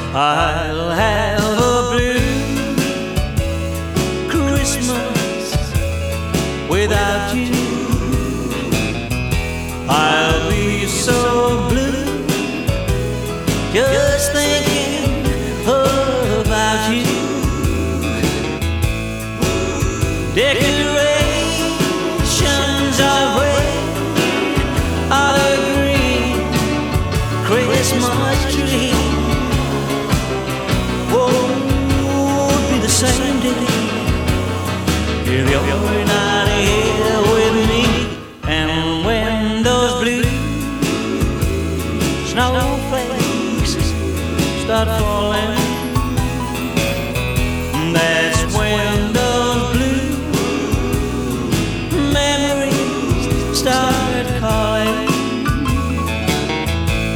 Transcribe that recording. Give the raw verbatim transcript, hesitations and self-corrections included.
I'll have a blue Christmas without you. I'll be so blue just thinking about you. Decorations of red are the green Christmas tree. Won't be the same day if you're not here with me. And when those blue snowflakes start falling